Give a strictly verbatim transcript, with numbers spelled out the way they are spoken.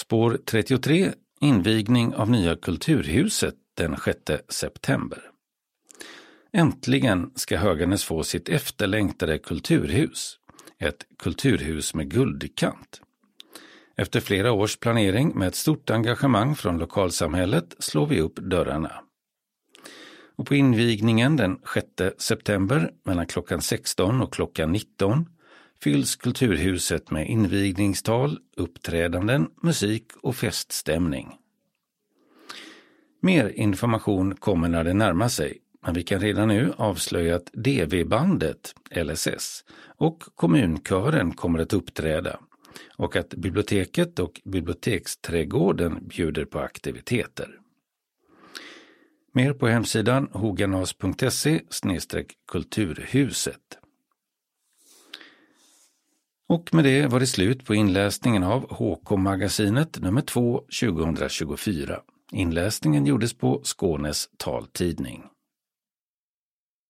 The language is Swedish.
Spår trettiotre, invigning av nya kulturhuset den sjätte september. Äntligen ska Höganäs få sitt efterlängtade kulturhus, ett kulturhus med guldkant. Efter flera års planering med ett stort engagemang från lokalsamhället slår vi upp dörrarna. Och på invigningen den sjätte september mellan klockan sexton och klockan nitton fylls kulturhuset med invigningstal, uppträdanden, musik och feststämning. Mer information kommer när det närmar sig, men vi kan redan nu avslöja att D V-bandet, L S S, och kommunkören kommer att uppträda och att biblioteket och biblioteksträdgården bjuder på aktiviteter. Mer på hemsidan hoganas punkt se slash kulturhuset. Och med det var det slut på inläsningen av H K-magasinet nummer två tjugohundratjugofyra. Inläsningen gjordes på Skånes taltidning.